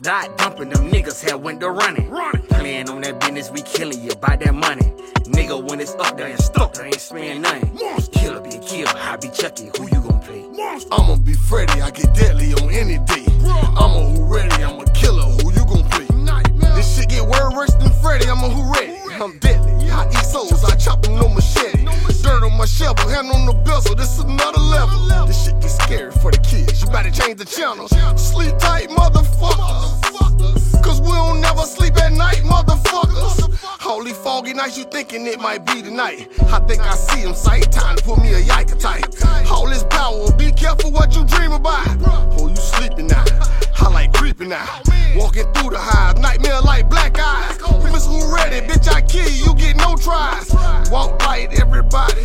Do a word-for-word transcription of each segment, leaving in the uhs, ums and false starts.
died dumping, them niggas had went to running. Playing on that business, we killing you by that money. Nigga, when it's up there and stuck, there ain't sparing nothing. Killer be a killer, I be Chucky, who you gon' play? I'ma be Freddy, I get deadly on any day. I'm a who ready, I'm a killer, who you gon' play? This shit get word worse than Freddy, I'm a who ready. I'm deadly, I eat souls, I chop them no machete. Dirt on my shovel, hand on the bezel, this is another level. This shit get scary for the kids, you better change the channel. Sleep tight, motherfuckers, cause we don't never sleep at night, motherfuckers. Holy foggy nights, you thinking it might be tonight. I think I see him sight, time to put me a yike tight. All this power, be careful what you dream about. Oh, you sleeping now, I like creeping now. Walking through the hive, nightmare like black eyes. You miss who ready, bitch, I kill you, you get no tries. Walk light, everybody,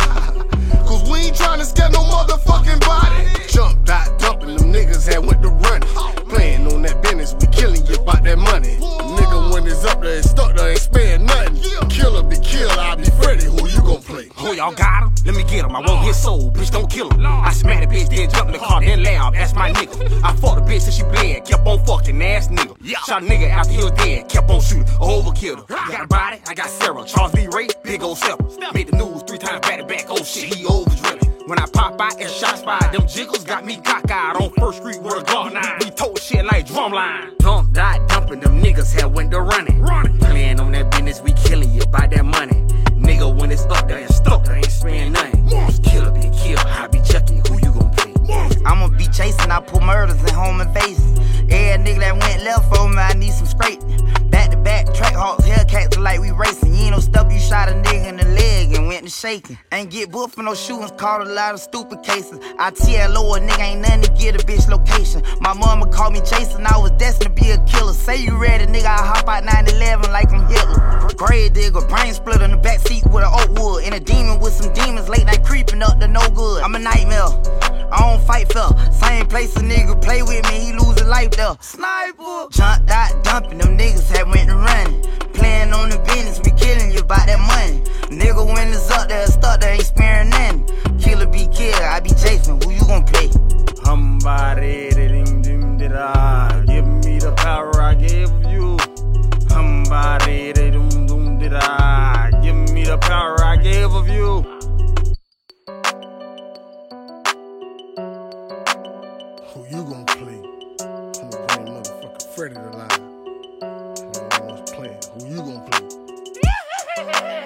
cause we ain't trying to scare no motherfucking body. Jump, dot, dumping, them niggas had went to running. Playing on that business, we killing you about that money. Nigga, when it's up there, it's stuck there, ain't sparing nothing. Killer be killed, I be Freddy, who you gon' play? Oh, y'all got him? Let me get him, I won't get sold, bitch, don't kill him. I smacked the bitch, then jumped in the car, then laughed, that's my nigga. I fucked the bitch till she bled, kept on fucking, ass nigga. Shot a nigga after he was dead, kept on shooting, overkilled her. Got a body, I got Sarah, Charles B. Ray, big old stepper. Made the news three times back to back, oh shit, he overdrilling. When I pop out and shots fired, them jiggles got me cockeyed on First Street with a Glock nine. We told shit like drumline. Dump, died dumping, them niggas had went to running. Playing on that business, we killing you by that money. Nigga, when it's up there and stuck, there ain't sparing nothing. Killer be a killer, I be Chucky, who you gon' play? I'ma be chasing, I put murders in home invasions. Every nigga that went left for me, I need some straightening. Back to back, track hawks, Hellcats like we racing. You ain't no stuff, you shot a nigga in the leg and went to shaking. Ain't get booked for no shootings, caught a lot of stupid cases. I T L O a nigga, ain't nothing to get a bitch location. My mama called me Jason, I was destined to be a killer. Say you ready, nigga, I hop out nine eleven like I'm Hitler. Grave digger, brain split in the backseat with an oak wood. And a demon with some demons, late night creeping up to no good. I'm a nightmare, I don't fight fair. Same place a nigga play with me, he lose his life there. Sniper! Jump, dot, dumping, them niggas had went to running. Playing on the business, we killing you about that money. Nigga, when it's up there, stuck there, ain't sparing nothing. Killer be killed, I be Jason, who you gon' play? Somebody, dim, dim, da, give me the power I gave you. Somebody, dim, dim, da, give me the power I gave of you. Who you gon' play? I'm gonna bring motherfucking Freddy to line. Who you gon' play?